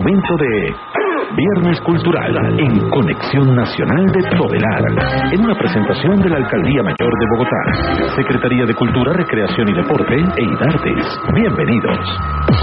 Momento de Viernes Cultural en Conexión Nacional de Todelar, en una presentación de la Alcaldía Mayor de Bogotá, Secretaría de Cultura, Recreación y Deporte e IDARTES. Bienvenidos.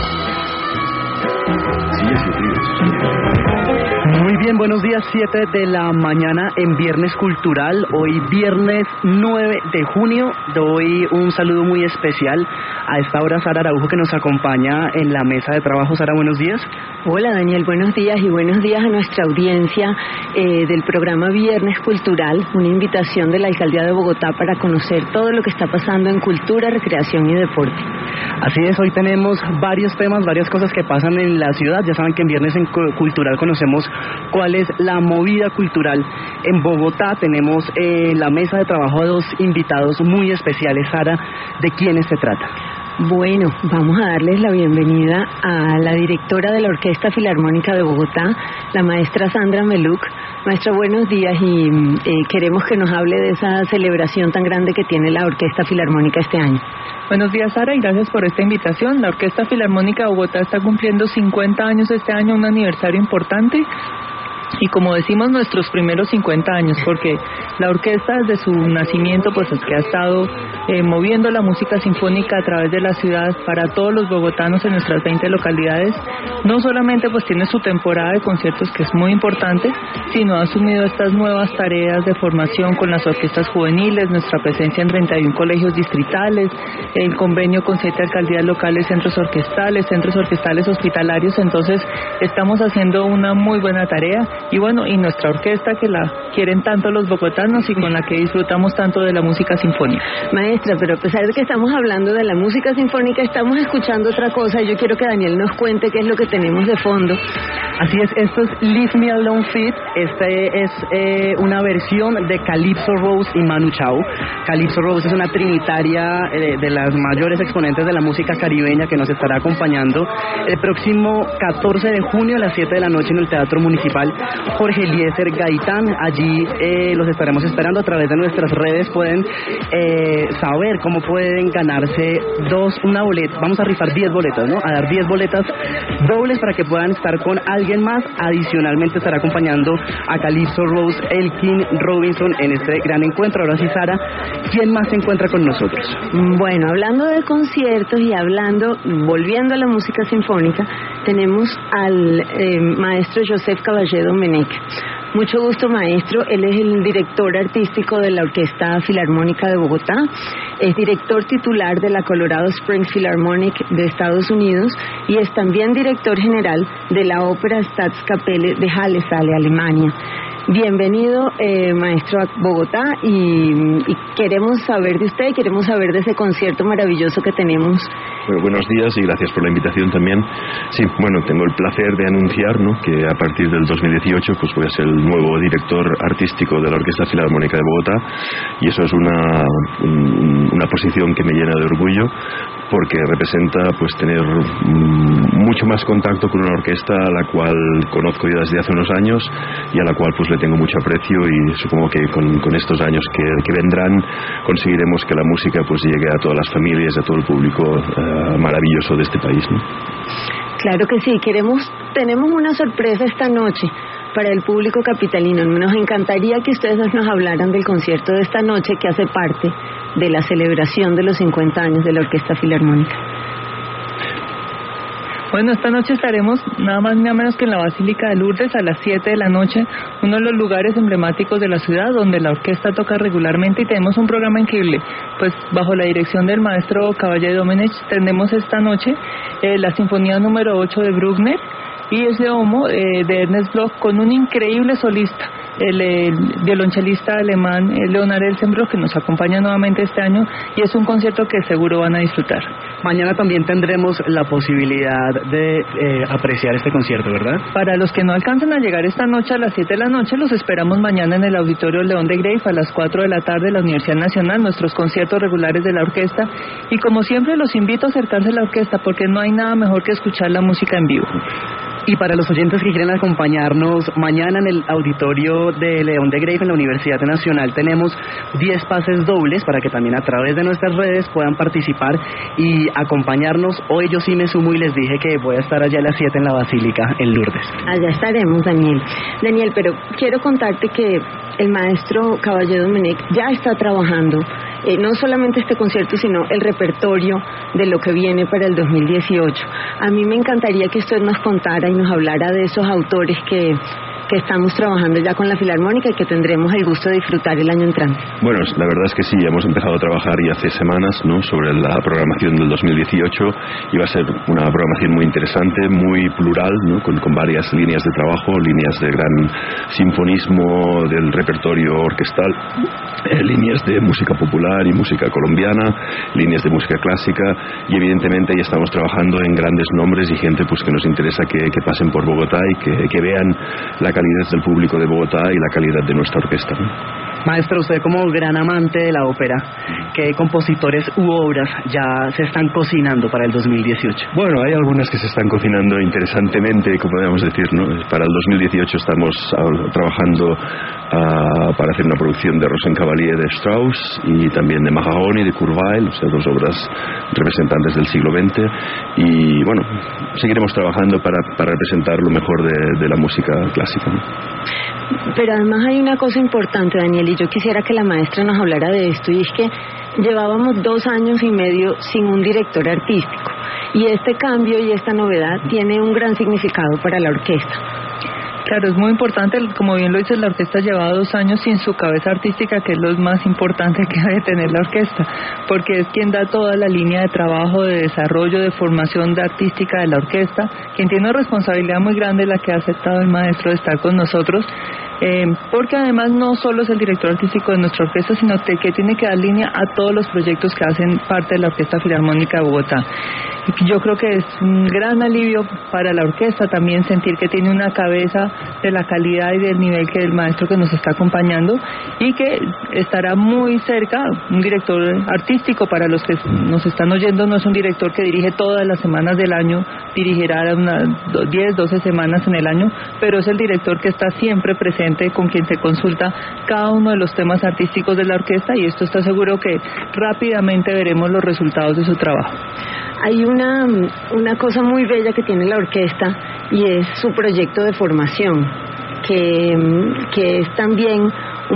Muy bien, buenos días, 7 de la mañana en Viernes Cultural, hoy viernes 9 de junio, doy un saludo muy especial a esta hora Sara Araujo que nos acompaña en la mesa de trabajo. Sara, buenos días. Hola Daniel, buenos días y buenos días a nuestra audiencia del programa Viernes Cultural, una invitación de la Alcaldía de Bogotá para conocer todo lo que está pasando en cultura, recreación y deporte. Así es, hoy tenemos varios temas, varias cosas que pasan en la ciudad. Ya saben que en Viernes Cultural conocemos cuál es la movida cultural en Bogotá. Tenemos la mesa de trabajo a dos invitados muy especiales. Sara, ¿de quiénes se trata? Bueno, vamos a darles la bienvenida a la directora de la Orquesta Filarmónica de Bogotá, la maestra Sandra Meluk. Maestra, buenos días y queremos que nos hable de esa celebración tan grande que tiene la Orquesta Filarmónica este año. Buenos días, Sara, y gracias por esta invitación. La Orquesta Filarmónica de Bogotá está cumpliendo 50 años este año, un aniversario importante. Y como decimos, nuestros primeros 50 años, porque la orquesta desde su nacimiento pues es que ha estado moviendo la música sinfónica a través de la ciudad para todos los bogotanos en nuestras 20 localidades. No solamente pues tiene su temporada de conciertos, que es muy importante, sino ha asumido estas nuevas tareas de formación con las orquestas juveniles, nuestra presencia en 31 colegios distritales, el convenio con 7 alcaldías locales, centros orquestales hospitalarios. Entonces estamos haciendo una muy buena tarea. Y bueno, y nuestra orquesta que la quieren tanto los bogotanos y con la que disfrutamos tanto de la música sinfónica. Maestra, pero a pesar de que estamos hablando de la música sinfónica, estamos escuchando otra cosa y yo quiero que Daniel nos cuente qué es lo que tenemos de fondo. Así es, esto es Leave Me Alone Fit. Este es una versión de Calypso Rose y Manu Chao. Calypso Rose es una trinitaria de las mayores exponentes de la música caribeña que nos estará acompañando el próximo 14 de junio a las 7 de la noche en el Teatro Municipal Jorge Eliezer Gaitán. Allí los estaremos esperando. A través de nuestras redes pueden saber cómo pueden ganarse una boleta. Vamos a rifar 10 boletas, ¿no? A dar 10 boletas dobles para que puedan estar con alguien más. Adicionalmente estará acompañando a Calypso Rose, Elkin Robinson en este gran encuentro. Ahora sí, Sara, ¿quién más se encuentra con nosotros? Bueno, hablando de conciertos y volviendo a la música sinfónica, tenemos al maestro Joseph Caballé Domenech. Mucho gusto, maestro. Él es el director artístico de la Orquesta Filarmónica de Bogotá, es director titular de la Colorado Springs Philharmonic de Estados Unidos y es también director general de la Ópera Staatskapelle de Halle, Alemania. Bienvenido, maestro, a Bogotá y queremos saber de usted, queremos saber de ese concierto maravilloso que tenemos. Bueno, buenos días y gracias por la invitación también. Sí, bueno, tengo el placer de anunciar, ¿no?, que a partir del 2018 pues voy a ser el nuevo director artístico de la Orquesta Filarmónica de Bogotá y eso es una posición que me llena de orgullo porque representa pues tener mucho más contacto con una orquesta a la cual conozco ya desde hace unos años y a la cual pues le tengo mucho aprecio y supongo que con estos años que vendrán conseguiremos que la música pues llegue a todas las familias, a todo el público maravilloso de este país, ¿no? Claro que sí, tenemos una sorpresa esta noche para el público capitalino. Nos encantaría que ustedes nos hablaran del concierto de esta noche que hace parte de la celebración de los 50 años de la Orquesta Filarmónica. Bueno, esta noche estaremos nada más ni nada menos que en la Basílica de Lourdes a las 7 de la noche, uno de los lugares emblemáticos de la ciudad donde la orquesta toca regularmente y tenemos un programa increíble. Pues bajo la dirección del maestro Caballé Domenech tendremos esta noche la Sinfonía número 8 de Bruckner y ese Homo de Ernest Bloch con un increíble solista, el violonchelista alemán Leonard Elsenbrock, que nos acompaña nuevamente este año y es un concierto que seguro van a disfrutar. Mañana también tendremos la posibilidad de apreciar este concierto, ¿verdad? Para los que no alcancen a llegar esta noche a las 7 de la noche, los esperamos mañana en el Auditorio León de Greiff a las 4 de la tarde de la Universidad Nacional, nuestros conciertos regulares de la orquesta y como siempre los invito a acercarse a la orquesta porque no hay nada mejor que escuchar la música en vivo. Y para los oyentes que quieren acompañarnos mañana en el auditorio de León de Greiff en la Universidad Nacional, tenemos 10 pases dobles para que también a través de nuestras redes puedan participar y acompañarnos. Hoy yo sí me sumo y les dije que voy a estar allá a las 7 en la Basílica, en Lourdes. Allá estaremos, Daniel. Daniel, pero quiero contarte que el maestro Caballé Domenech ya está trabajando no solamente este concierto, sino el repertorio de lo que viene para el 2018. A mí me encantaría que usted nos contara y nos hablara de esos autores que estamos trabajando ya con la Filarmónica y que tendremos el gusto de disfrutar el año entrante. Bueno, la verdad es que sí, hemos empezado a trabajar ya hace semanas, ¿no?, sobre la programación del 2018 y va a ser una programación muy interesante, muy plural, ¿no?, con varias líneas de trabajo, líneas de gran sinfonismo del repertorio orquestal, líneas de música popular y música colombiana, líneas de música clásica y evidentemente ya estamos trabajando en grandes nombres y gente pues que nos interesa que pasen por Bogotá y que vean la calidad del público de Bogotá y la calidad de nuestra orquesta, ¿no? Maestro, usted como gran amante de la ópera, ¿qué compositores u obras ya se están cocinando para el 2018? Bueno, hay algunas que se están cocinando interesantemente, como podríamos decir, ¿no? Para el 2018 estamos trabajando para hacer una producción de Rosenkavalier de Strauss y también de Mahagoni, de Kurzweil, o sea, dos obras representantes del siglo XX, y bueno, seguiremos trabajando para representar lo mejor de la música clásica, ¿no? Pero además hay una cosa importante, Daniel, y yo quisiera que la maestra nos hablara de esto, y es que llevábamos 2 años y medio sin un director artístico, y este cambio y esta novedad tiene un gran significado para la orquesta. Claro, es muy importante, como bien lo dice, la orquesta lleva 2 años sin su cabeza artística, que es lo más importante que debe tener la orquesta, porque es quien da toda la línea de trabajo, de desarrollo, de formación artística de la orquesta, quien tiene una responsabilidad muy grande, la que ha aceptado el maestro de estar con nosotros, porque además no solo es el director artístico de nuestra orquesta, sino que tiene que dar línea a todos los proyectos que hacen parte de la Orquesta Filarmónica de Bogotá. Yo creo que es un gran alivio para la orquesta también sentir que tiene una cabeza de la calidad y del nivel que el maestro que nos está acompañando, y que estará muy cerca. Un director artístico, para los que nos están oyendo, no es un director que dirige todas las semanas del año, dirigirá unas 10, 12 semanas en el año, pero es el director que está siempre presente, con quien se consulta cada uno de los temas artísticos de la orquesta, y esto está seguro que rápidamente veremos los resultados de su trabajo. Hay una cosa muy bella que tiene la orquesta, y es su proyecto de formación, que es también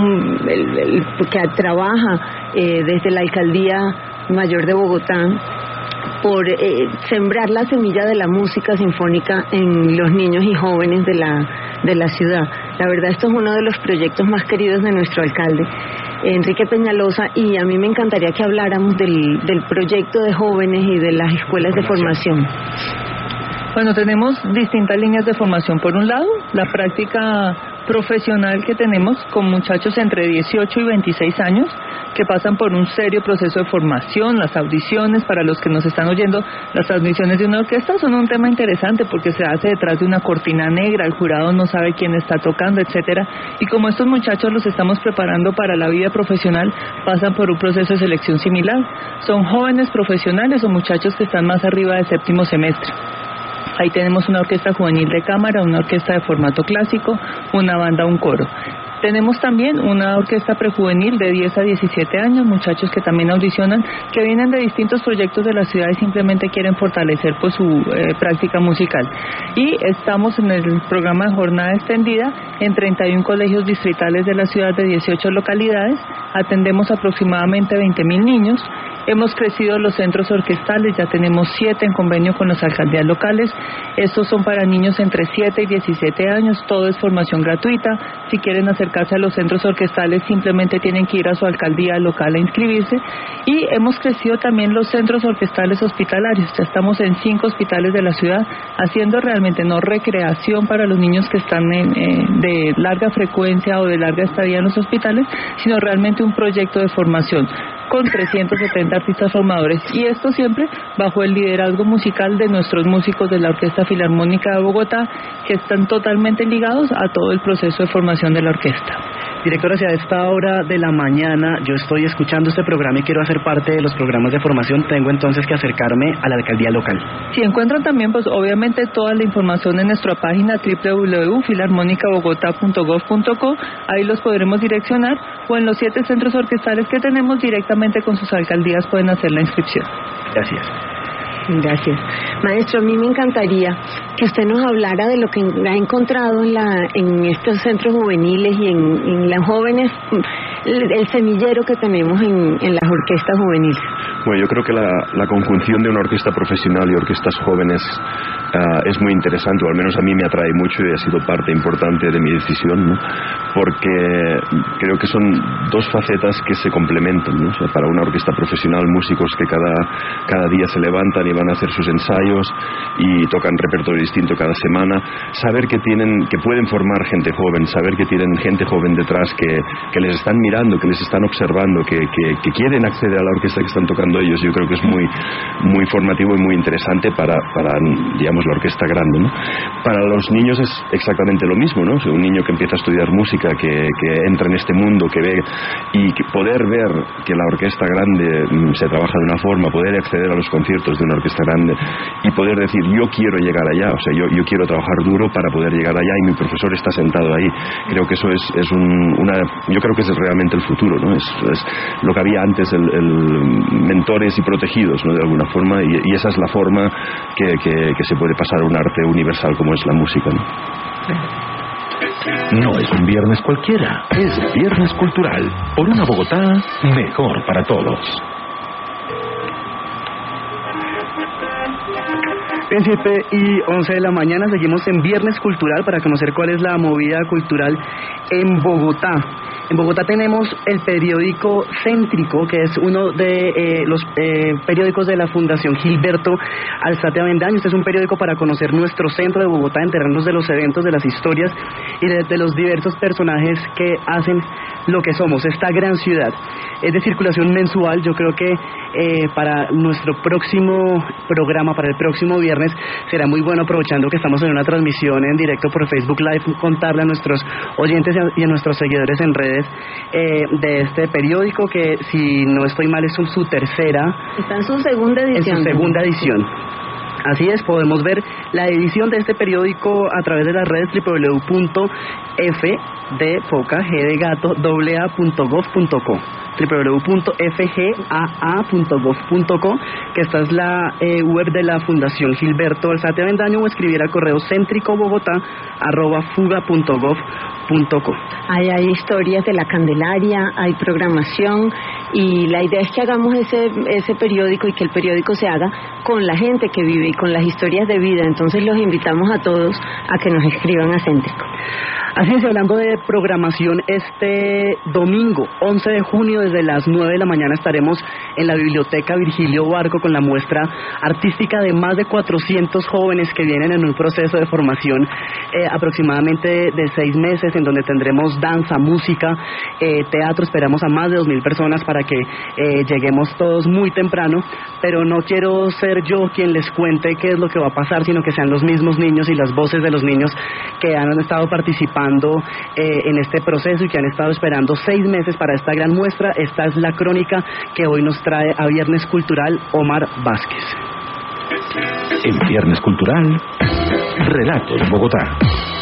que trabaja desde la Alcaldía Mayor de Bogotá por sembrar la semilla de la música sinfónica en los niños y jóvenes de la ciudad. La verdad, esto es uno de los proyectos más queridos de nuestro alcalde, Enrique Peñalosa, y a mí me encantaría que habláramos del proyecto de jóvenes y de las escuelas de formación. Bueno, tenemos distintas líneas de formación. Por un lado, la práctica profesional que tenemos con muchachos entre 18 y 26 años que pasan por un serio proceso de formación. Las audiciones, para los que nos están oyendo, las audiciones de una orquesta son un tema interesante porque se hace detrás de una cortina negra, el jurado no sabe quién está tocando, etcétera. Y como estos muchachos los estamos preparando para la vida profesional, pasan por un proceso de selección similar. Son jóvenes profesionales o muchachos que están más arriba del 7º semestre. Ahí tenemos una orquesta juvenil de cámara, una orquesta de formato clásico, una banda, un coro. Tenemos también una orquesta prejuvenil de 10 a 17 años, muchachos que también audicionan, que vienen de distintos proyectos de la ciudad y simplemente quieren fortalecer pues su práctica musical. Y estamos en el programa de jornada extendida en 31 colegios distritales de la ciudad de 18 localidades. Atendemos aproximadamente 20.000 niños. Hemos crecido los centros orquestales, ya tenemos 7 en convenio con las alcaldías locales. Estos son para niños entre 7 y 17 años, todo es formación gratuita. Si quieren acercarse a los centros orquestales, simplemente tienen que ir a su alcaldía local a inscribirse. Y hemos crecido también los centros orquestales hospitalarios, ya estamos en 5 hospitales de la ciudad, haciendo realmente no recreación para los niños que están de larga frecuencia o de larga estadía en los hospitales, sino realmente un proyecto de formación con 370 artistas formadores, y esto siempre bajo el liderazgo musical de nuestros músicos de la Orquesta Filarmónica de Bogotá, que están totalmente ligados a todo el proceso de formación de la orquesta. Director, hacia esta hora de la mañana yo estoy escuchando este programa y quiero hacer parte de los programas de formación. Tengo entonces que acercarme a la alcaldía local. Si encuentran también, pues obviamente toda la información en nuestra página www.filarmonicabogotá.gov.co. Ahí los podremos direccionar, o en los 7 centros orquestales que tenemos directamente con sus alcaldías pueden hacer la inscripción. Gracias. Gracias. Maestro, a mí me encantaría que usted nos hablara de lo que ha encontrado en estos centros juveniles y en las jóvenes, el semillero que tenemos en las orquestas juveniles. Bueno, yo creo que la conjunción de una orquesta profesional y orquestas jóvenes es muy interesante, o al menos a mí me atrae mucho y ha sido parte importante de mi decisión, ¿no? Porque creo que son dos facetas que se complementan, ¿no? O sea, para una orquesta profesional, músicos que cada día se levantan y van a hacer sus ensayos y tocan repertorio distinto cada semana, saber que pueden formar gente joven, saber que tienen gente joven detrás que les están mirando, que les están observando, que quieren acceder a la orquesta que están tocando ellos, yo creo que es muy, muy formativo y muy interesante para digamos, la orquesta grande, ¿no? Para los niños es exactamente lo mismo, ¿no? O sea, un niño que empieza a estudiar música, que entra en este mundo, que ve, y que poder ver que la orquesta grande se trabaja de una forma, poder acceder a los conciertos de una orquesta grande y poder decir, yo quiero llegar allá, o sea, yo quiero trabajar duro para poder llegar allá y mi profesor está sentado ahí. Creo que eso yo creo que es realmente el futuro, ¿no? Es lo que había antes, el mentores y protegidos, ¿no? De alguna forma, y esa es la forma que se puede pasar a un arte universal como es la música, ¿no? No es un viernes cualquiera, es Viernes Cultural, por una Bogotá mejor para todos. En 7:11 de la mañana seguimos en Viernes Cultural para conocer cuál es la movida cultural en Bogotá. En Bogotá tenemos el periódico Céntrico, que es uno de los periódicos de la Fundación Gilberto Alzate Avendaño. Este es un periódico para conocer nuestro centro de Bogotá, enterarnos de los eventos, de las historias y de los diversos personajes que hacen lo que somos, esta gran ciudad. Es de circulación mensual. Yo creo que para nuestro próximo programa, para el próximo viernes, será muy bueno, aprovechando que estamos en una transmisión en directo por Facebook Live, contarle a nuestros oyentes y a nuestros seguidores en redes de este periódico, que si no estoy mal es su tercera. Está en su segunda edición. En su segunda edición. Así es, podemos ver la edición de este periódico a través de las redes www.fgaa.gov.co www.fgaa.gov.co, que esta es la web de la Fundación Gilberto Alzate Avendaño, o escribir al correo céntricobogotá@fuga.gov.co. Hay historias de la Candelaria, hay programación, y la idea es que hagamos ese periódico y que el periódico se haga con la gente que vive y con las historias de vida. Entonces los invitamos a todos a que nos escriban a Céntrico. Así es, hablando de programación, este domingo 11 de junio desde las 9 de la mañana estaremos en la Biblioteca Virgilio Barco con la muestra artística de más de 400 jóvenes que vienen en un proceso de formación aproximadamente de 6 meses, en donde tendremos danza, música, teatro. Esperamos a más de 2.000 personas para que lleguemos todos muy temprano, pero no quiero ser yo quien les cuente qué es lo que va a pasar, sino que sean los mismos niños y las voces de los niños que han estado participando en este proceso y que han estado esperando 6 meses para esta gran muestra. Esta es la crónica que hoy nos trae a Viernes Cultural Omar Vázquez. En Viernes Cultural, Relatos Bogotá.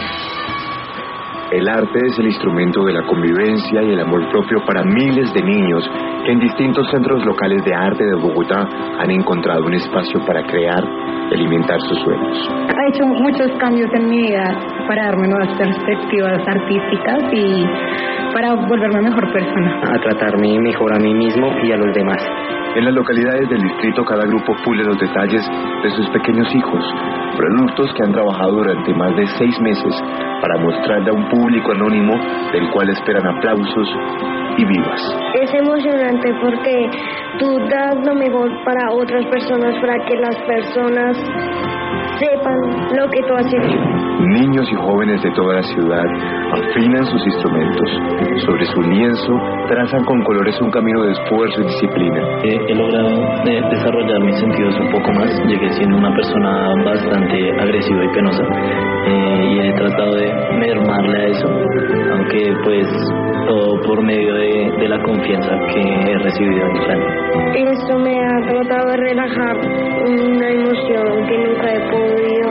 El arte es el instrumento de la convivencia y el amor propio para miles de niños que en distintos centros locales de arte de Bogotá han encontrado un espacio para crear y alimentar sus sueños. Ha hecho muchos cambios en mi vida para darme nuevas perspectivas artísticas y para volverme mejor persona. A tratarme mejor a mí mismo y a los demás. En las localidades del distrito, cada grupo pule los detalles de sus pequeños hijos, productos que han trabajado durante más de 6 meses para mostrarle a un público anónimo del cual esperan aplausos y vivas. Es emocionante porque tú das lo mejor para otras personas, para que las personas sepan lo que tú has hecho. Niños y jóvenes de toda la ciudad afinan sus instrumentos. Sobre su lienzo trazan con colores un camino de esfuerzo y disciplina. He logrado desarrollar mis sentidos un poco más. Llegué siendo una persona bastante agresiva y penosa, y he tratado de mermarle a eso, aunque pues todo por medio de la confianza que he recibido en Plan. Esto me ha tratado de relajar una emoción que nunca he podido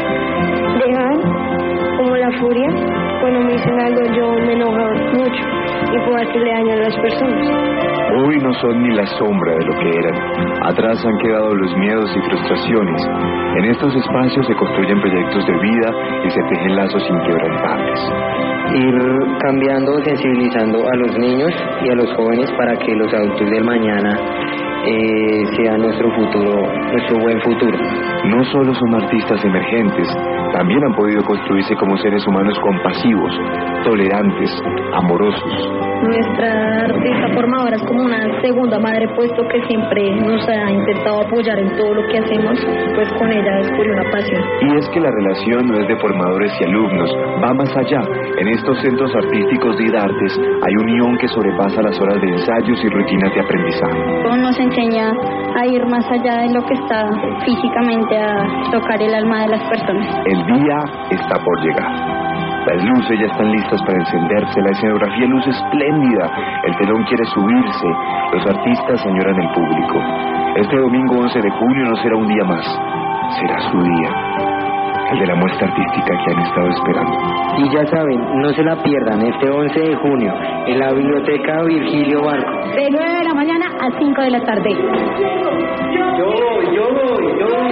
dejar, como la furia. Cuando me dicen algo yo me enojo mucho y puedo hacerle daño a las personas. Hoy no son ni la sombra de lo que eran. Atrás han quedado los miedos y frustraciones. En estos espacios se construyen proyectos de vida y se tejen lazos inquebrantables. Ir cambiando, sensibilizando a los niños y a los jóvenes para que los adultos del mañana sean nuestro futuro, nuestro buen futuro. No solo son artistas emergentes, también han podido construirse como seres humanos compasivos, tolerantes, amorosos. Nuestra artista formadora es como una segunda madre, puesto que siempre nos ha intentado apoyar en todo lo que hacemos, pues con ella descubrí una pasión. Y es que la relación no es de formadores y alumnos, va más allá. En estos centros artísticos de IDARTES hay unión que sobrepasa las horas de ensayos y rutinas de aprendizaje. Nos enseña a ir más allá de lo que está físicamente, a tocar el alma de las personas. El día está por llegar. Las luces ya están listas para encenderse, la escenografía luce espléndida, el telón quiere subirse, los artistas añoran el público. Este domingo 11 de junio no será un día más, será su día, el de la muestra artística que han estado esperando. Y ya saben, no se la pierdan este 11 de junio en la Biblioteca Virgilio Barco. De 9 de la mañana a 5 de la tarde. Yo voy.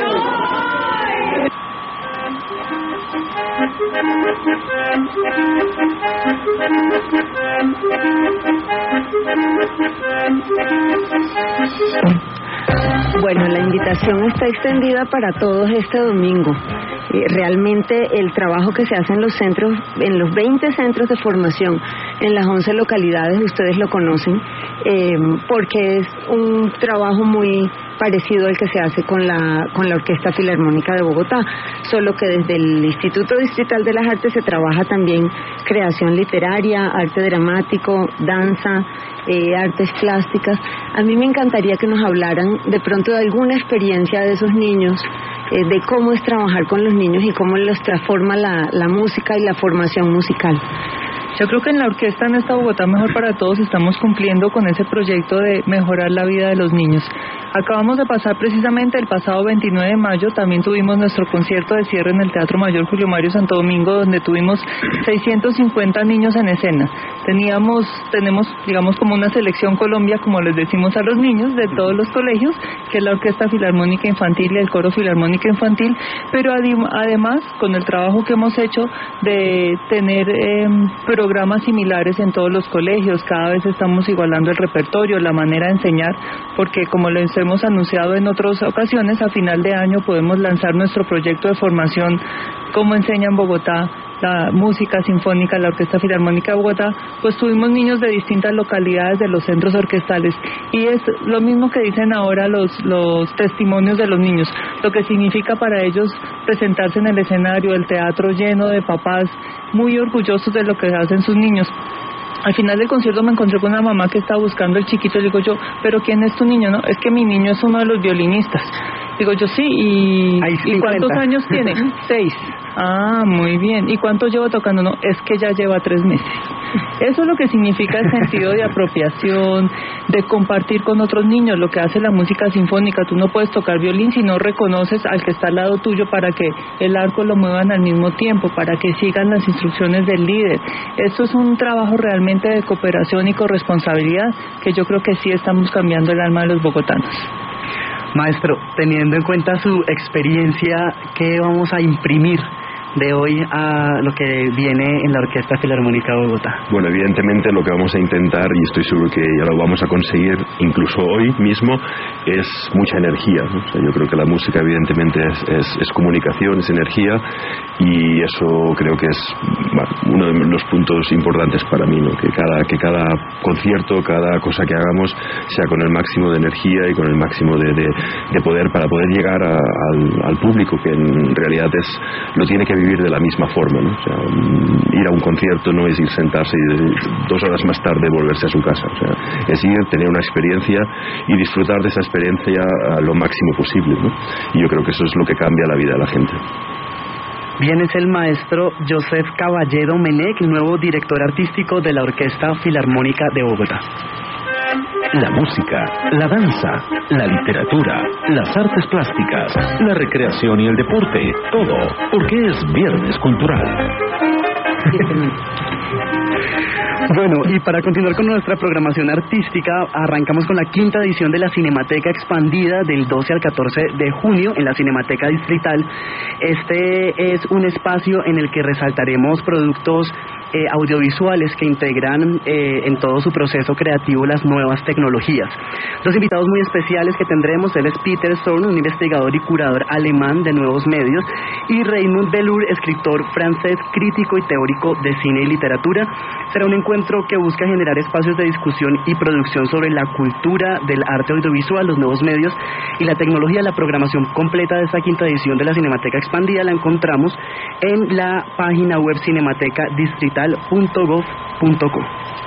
Bueno, la invitación está extendida para todos este domingo. Realmente el trabajo que se hace en los centros, en los 20 centros de formación, en las 11 localidades, ustedes lo conocen, porque es un trabajo muy parecido al que se hace con la Orquesta Filarmónica de Bogotá, solo que desde el Instituto Distrital de las Artes se trabaja también creación literaria, arte dramático, danza, artes plásticas. A mí me encantaría que nos hablaran de pronto de alguna experiencia de esos niños, de cómo es trabajar con los niños y cómo los transforma la música y la formación musical. Yo creo que en la orquesta, en esta Bogotá Mejor para Todos, estamos cumpliendo con ese proyecto de mejorar la vida de los niños. Acabamos de pasar precisamente el pasado 29 de mayo, también tuvimos nuestro concierto de cierre en el Teatro Mayor Julio Mario Santo Domingo, donde tuvimos 650 niños en escena. Tenemos, digamos, como una selección Colombia, como les decimos a los niños, de todos los colegios, que es la Orquesta Filarmónica Infantil y el Coro Filarmónica Infantil, pero además, con el trabajo que hemos hecho de tener programas similares en todos los colegios, cada vez estamos igualando el repertorio, la manera de enseñar, porque como les hemos anunciado en otras ocasiones, a final de año podemos lanzar nuestro proyecto de formación, Cómo enseña en Bogotá la música sinfónica, la Orquesta Filarmónica de Bogotá. Pues tuvimos niños de distintas localidades de los centros orquestales, y es lo mismo que dicen ahora los testimonios de los niños, lo que significa para ellos presentarse en el escenario, el teatro lleno de papás muy orgullosos de lo que hacen sus niños. Al final del concierto me encontré con una mamá que estaba buscando el chiquito, y le digo yo, ¿pero quién es tu niño? No, es que mi niño es uno de los violinistas. Digo yo, sí, ¿y cuántos años tiene? 6. Ah, muy bien. ¿Y cuánto lleva tocando? No, es que ya lleva 3 meses. Eso es lo que significa el sentido de apropiación, de compartir con otros niños lo que hace la música sinfónica. Tú no puedes tocar violín si no reconoces al que está al lado tuyo para que el arco lo muevan al mismo tiempo, para que sigan las instrucciones del líder. Esto es un trabajo realmente de cooperación y corresponsabilidad, que yo creo que sí estamos cambiando el alma de los bogotanos. Maestro, teniendo en cuenta su experiencia, ¿qué vamos a imprimir de hoy a lo que viene en la Orquesta Filarmónica de Bogotá? Bueno, evidentemente lo que vamos a intentar, y estoy seguro que ya lo vamos a conseguir incluso hoy mismo, es mucha energía, ¿no? O sea, yo creo que la música evidentemente es comunicación, es energía, y eso creo que es uno de los puntos importantes para mí, ¿no? Que cada concierto, cada cosa que hagamos sea con el máximo de energía y con el máximo de poder, para poder llegar al público, que en realidad lo tiene que vivir de la misma forma, ¿no? O sea, ir a un concierto no es ir, sentarse y 2 horas más tarde volverse a su casa. O sea, es ir, tener una experiencia y disfrutar de esa experiencia a lo máximo posible, ¿no? Y yo creo que eso es lo que cambia la vida de la gente. Bien, es el maestro Joseph Caballero Menech, nuevo director artístico de la Orquesta Filarmónica de Bogotá. La música, la danza, la literatura, las artes plásticas, la recreación y el deporte, todo, porque es Viernes Cultural. Bueno, y para continuar con nuestra programación artística, arrancamos con la 5ª edición de la Cinemateca Expandida del 12 al 14 de junio en la Cinemateca Distrital. Este es un espacio en el que resaltaremos productos audiovisuales que integran en todo su proceso creativo las nuevas tecnologías. Dos invitados muy especiales que tendremos, él es Peter Zorn, un investigador y curador alemán de nuevos medios, y Raymond Belur, escritor francés, crítico y teórico de cine y literatura. Será un encuentro que busca generar espacios de discusión y producción sobre la cultura del arte audiovisual, los nuevos medios y la tecnología. La programación completa de esta 5ª edición de la Cinemateca Expandida la encontramos en la página web cinematecadistrital.gov.co.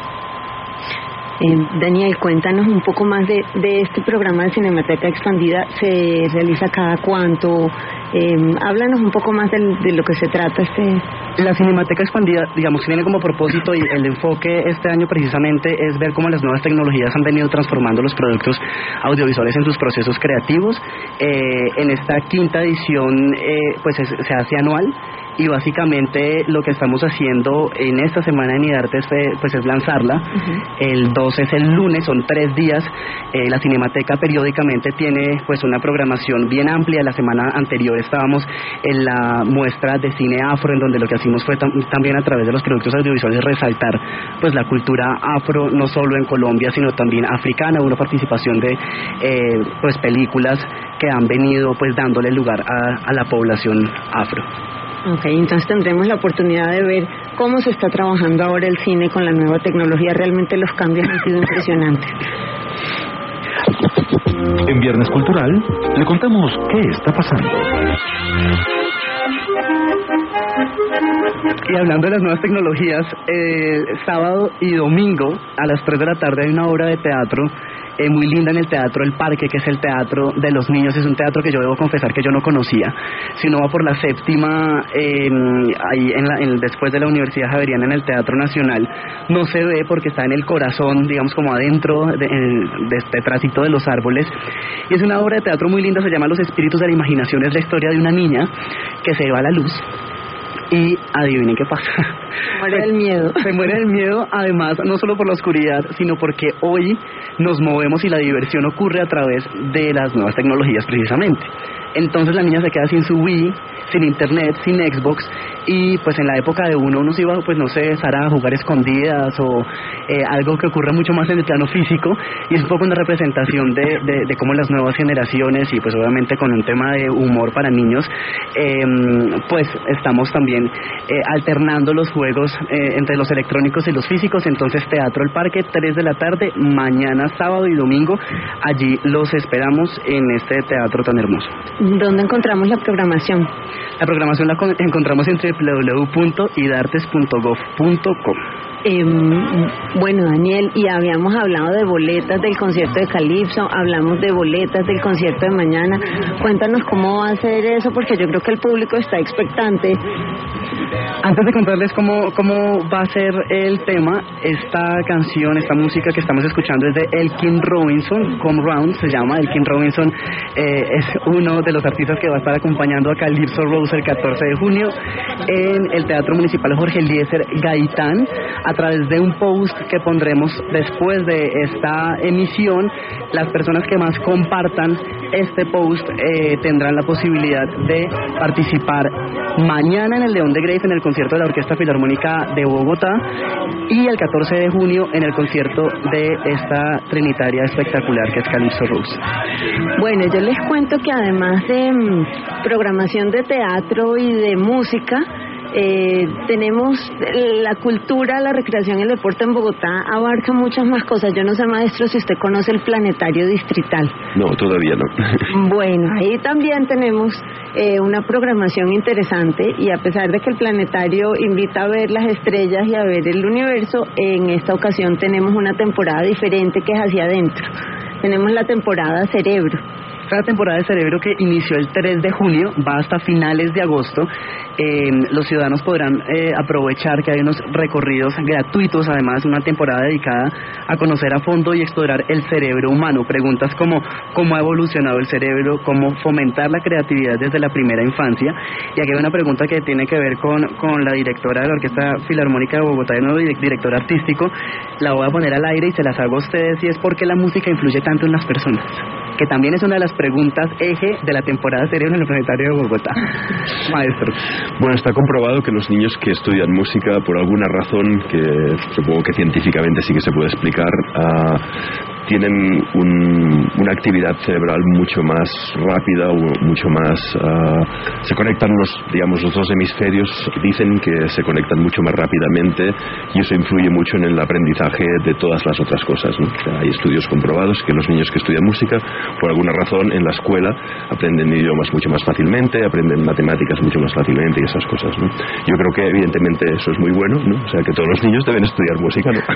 Daniel, cuéntanos un poco más de este programa de Cinemateca Expandida. ¿Se realiza cada cuánto? Háblanos un poco más de lo que se trata La Cinemateca Expandida, digamos, tiene como propósito, y el enfoque este año precisamente es ver cómo las nuevas tecnologías han venido transformando los productos audiovisuales en sus procesos creativos. En esta 5ª edición pues se hace anual, y básicamente lo que estamos haciendo en esta semana en IDARTES pues es lanzarla. El 12 es el lunes, son 3 días. La Cinemateca periódicamente tiene pues una programación bien amplia. La semana anterior estábamos en la muestra de cine afro, en donde lo que hicimos fue también a través de los productos audiovisuales resaltar pues la cultura afro, no solo en Colombia sino también africana, una participación de pues películas que han venido pues dándole lugar a la población afro. Ok, entonces tendremos la oportunidad de ver cómo se está trabajando ahora el cine con la nueva tecnología. Realmente los cambios han sido impresionantes. En Viernes Cultural le contamos qué está pasando. Y hablando de las nuevas tecnologías, sábado y domingo a las 3 de la tarde hay una obra de teatro muy linda en el Teatro El Parque, que es el teatro de los niños. Es un teatro que yo debo confesar que yo no conocía. Si uno va por la séptima, ahí después de la Universidad Javeriana, en el Teatro Nacional, no se ve porque está en el corazón, digamos como adentro, detrásito de los árboles. Y es una obra de teatro muy linda, se llama Los Espíritus de la Imaginación. Es la historia de una niña que se va a la luz. Y adivinen qué pasa. Muere del miedo. Se muere del miedo, además, no solo por la oscuridad, sino porque hoy nos movemos y la diversión ocurre a través de las nuevas tecnologías precisamente. Entonces la niña se queda sin su Wii, sin internet, sin Xbox, y pues en la época de uno se iba, pues no sé, Sara, a jugar escondidas o algo que ocurre mucho más en el plano físico, y es un poco una representación de cómo las nuevas generaciones, y pues obviamente con un tema de humor para niños, pues estamos también alternando los juegos entre los electrónicos y los físicos. Entonces Teatro El Parque, 3 de la tarde, mañana sábado y domingo, allí los esperamos en este teatro tan hermoso. ¿Dónde encontramos la programación? La programación la encontramos en www.idartes.gov.co. Bueno, Daniel, y habíamos hablado de boletas del concierto de Calypso, hablamos de boletas del concierto de mañana. Cuéntanos cómo va a ser eso, porque yo creo que el público está expectante. Antes de contarles cómo va a ser el tema, esta canción, esta música que estamos escuchando es de Elkin Robinson, Come Round se llama. Elkin Robinson es uno de los artistas que va a estar acompañando a Calypso Rose el 14 de junio en el Teatro Municipal Jorge Eliezer Gaitán. A través de un post que pondremos después de esta emisión, las personas que más compartan este post tendrán la posibilidad de participar mañana en el León de Grace, en el concierto de la Orquesta Filarmónica de Bogotá, y el 14 de junio en el concierto de esta trinitaria espectacular que es Calypso Rose. Bueno, yo les cuento que además de programación de teatro y de música, tenemos la cultura, la recreación y el deporte en Bogotá abarca muchas más cosas. Yo no sé, maestro, si usted conoce el Planetario Distrital. No, todavía no. Bueno, ahí también tenemos una programación interesante, y a pesar de que el planetario invita a ver las estrellas y a ver el universo, en esta ocasión tenemos una temporada diferente que es hacia adentro. Tenemos la temporada Cerebro. Esta temporada de Cerebro, que inició el 3 de junio, va hasta finales de agosto. Los ciudadanos podrán aprovechar que hay unos recorridos gratuitos, además una temporada dedicada a conocer a fondo y explorar el cerebro humano. Preguntas como cómo ha evolucionado el cerebro, cómo fomentar la creatividad desde la primera infancia. Y aquí hay una pregunta que tiene que ver con la directora de la Orquesta Filarmónica de Bogotá, y nuevo director artístico. La voy a poner al aire y se las hago a ustedes, y es por qué la música influye tanto en las personas, que también es una de las preguntas eje de la temporada Cerebro en el Planetario de Bogotá. Maestro. Bueno, está comprobado que los niños que estudian música, por alguna razón que supongo que científicamente sí que se puede explicar, tienen una actividad cerebral mucho más rápida, mucho más... se conectan los dos hemisferios, dicen que se conectan mucho más rápidamente, y eso influye mucho en el aprendizaje de todas las otras cosas, ¿no? O sea, hay estudios comprobados que los niños que estudian música, por alguna razón, en la escuela aprenden idiomas mucho más fácilmente, aprenden matemáticas mucho más fácilmente y esas cosas, ¿no? Yo creo que evidentemente eso es muy bueno, ¿no? O sea, que todos los niños deben estudiar música, ¿no?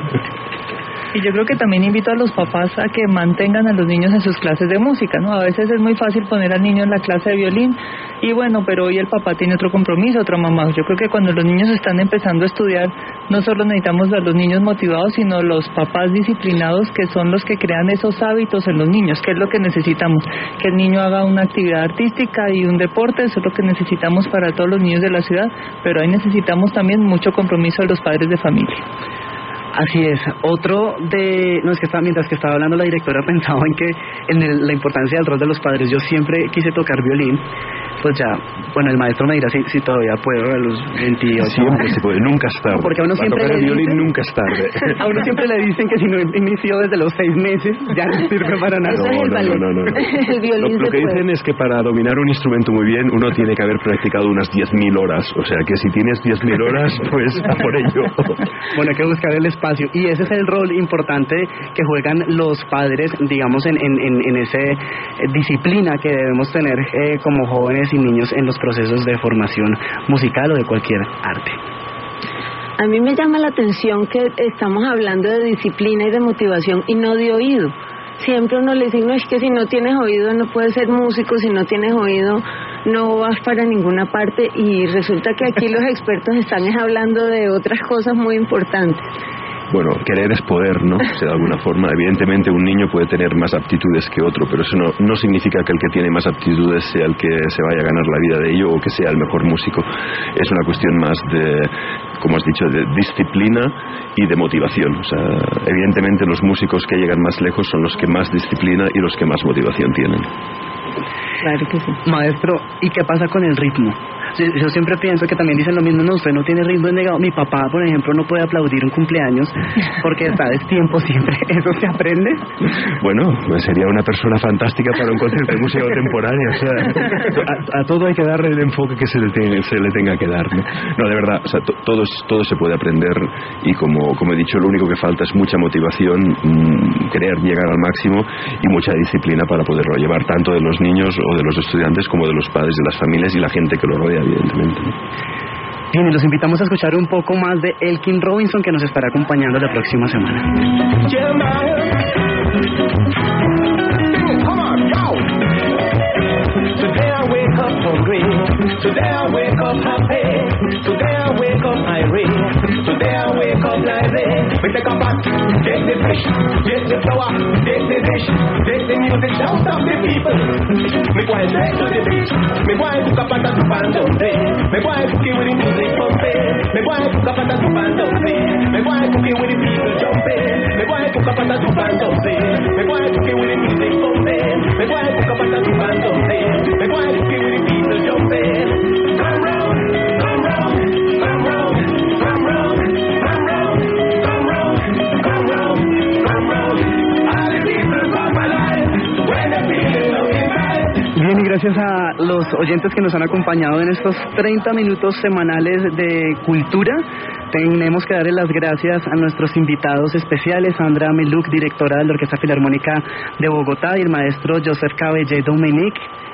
Y yo creo que también invito a los papás a que mantengan a los niños en sus clases de música, ¿no? A veces es muy fácil poner al niño en la clase de violín y bueno, pero hoy el papá tiene otro compromiso, otra mamá. Yo creo que cuando los niños están empezando a estudiar, no solo necesitamos a los niños motivados, sino los papás disciplinados, que son los que crean esos hábitos en los niños, que es lo que necesitamos, que el niño haga una actividad artística y un deporte. Eso es lo que necesitamos para todos los niños de la ciudad, pero ahí necesitamos también mucho compromiso de los padres de familia. Así es. Otro de... No, es que mientras que estaba hablando la directora pensaba en que la importancia del rol de los padres. Yo siempre quise tocar violín, pues ya, bueno, el maestro me dirá si todavía puedo a los 28. Siempre se puede, nunca es tarde. Porque a uno siempre tocar le el violín dicen, nunca es tarde. A uno siempre le dicen que si no inició desde los 6 meses, ya no sirve para nada. No. El violín Lo que dicen es que para dominar un instrumento muy bien, uno tiene que haber practicado unas 10.000 horas. O sea que si tienes 10.000 horas, pues a por ello. Bueno, hay que buscar el espacio. Y ese es el rol importante que juegan los padres, digamos, en esa disciplina que debemos tener como jóvenes y niños en los procesos de formación musical o de cualquier arte. A mí me llama la atención que estamos hablando de disciplina y de motivación y no de oído. Siempre uno le dice, no, es que si no tienes oído no puedes ser músico, si no tienes oído no vas para ninguna parte, y resulta que aquí los expertos están hablando de otras cosas muy importantes. Bueno, querer es poder, ¿no? O sea, de alguna forma, evidentemente un niño puede tener más aptitudes que otro, pero eso no significa que el que tiene más aptitudes sea el que se vaya a ganar la vida de ello o que sea el mejor músico. Es una cuestión más de, como has dicho, de disciplina y de motivación. O sea, evidentemente los músicos que llegan más lejos son los que más disciplina y los que más motivación tienen. Claro que sí. Maestro, ¿y qué pasa con el ritmo? Yo siempre pienso que también dicen lo mismo, no, usted no tiene ritmo, es negado. Mi papá, por ejemplo, no puede aplaudir un cumpleaños porque está a destiempo siempre. ¿Eso se aprende? Bueno, pues sería una persona fantástica para un concierto de música contemporánea. O sea, a todo hay que darle el enfoque que se le tenga que dar, ¿no? No, de verdad, o sea, todo se puede aprender, y como he dicho, lo único que falta es mucha motivación, querer llegar al máximo y mucha disciplina para poderlo llevar, tanto de los niños o de los estudiantes como de los padres, de las familias y la gente que lo rodea, evidentemente. Bien, y los invitamos a escuchar un poco más de Elkin Robinson, que nos estará acompañando la próxima semana. Today I wake up hungry, today I wake up happy, today I wake up irate, today I wake up lively. We take a bath, take the fish, take the flour, take the dish, take the music, shout out the people. Me go straight to the beach, me go cook up at a soup and dumpling, me go cooking with the music pumping, me go cook up at a soup and dumpling, me go cooking with the people jumping, me go cook up at a soup and dumpling, me go cooking with the music pumping, me go cook up at a soup and dumpling. Me go and see the people jumping. Come round, come round, come round, come round, come round, come round, come round, come round. All the people come alive when they feel looking right. Bien, y gracias a los oyentes que nos han acompañado en estos 30 minutos semanales de cultura. Tenemos que darle las gracias a nuestros invitados especiales, Sandra Meluk, directora de la Orquesta Filarmónica de Bogotá, y el maestro Joseph Caballé Dominic,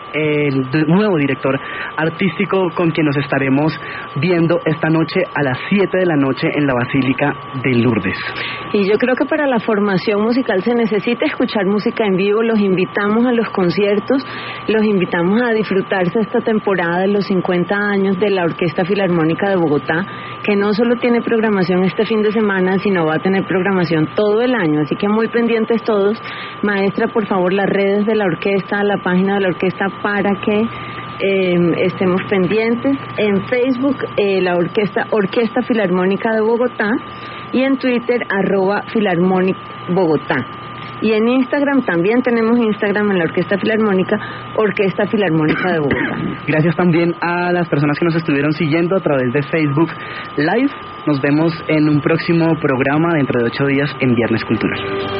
el nuevo director artístico con quien nos estaremos viendo esta noche a las 7 de la noche en la Basílica de Lourdes. Y yo creo que para la formación musical se necesita escuchar música en vivo. Los invitamos a los conciertos, los invitamos a disfrutarse esta temporada de los 50 años de la Orquesta Filarmónica de Bogotá, que no solo tiene programación este fin de semana, sino va a tener programación todo el año, así que muy pendientes todos. Maestra, por favor, las redes de la orquesta, la página de la orquesta para que estemos pendientes. En Facebook, la Orquesta Filarmónica de Bogotá, y en Twitter, @Filarmonic Bogotá. Y en Instagram, también tenemos Instagram en la Orquesta Filarmónica, Orquesta Filarmónica de Bogotá. Gracias también a las personas que nos estuvieron siguiendo a través de Facebook Live. Nos vemos en un próximo programa dentro de 8 días en Viernes Cultural.